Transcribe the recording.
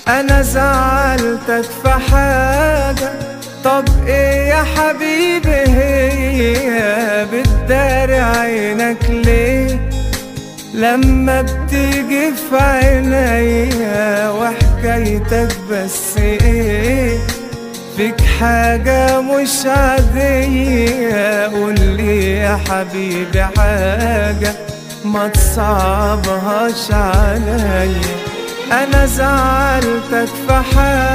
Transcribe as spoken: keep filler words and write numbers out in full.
انا زعلتك في حاجة؟ طب ايه يا حبيبي هي بتداري عينك ليه؟ لما بتيجي في عينيا وحكايتك بس ايه؟ فيك حاجة مش عادية، قولي يا حبيبي حاجة ما تصعبهاش عليا. انا زعلتك في حاجة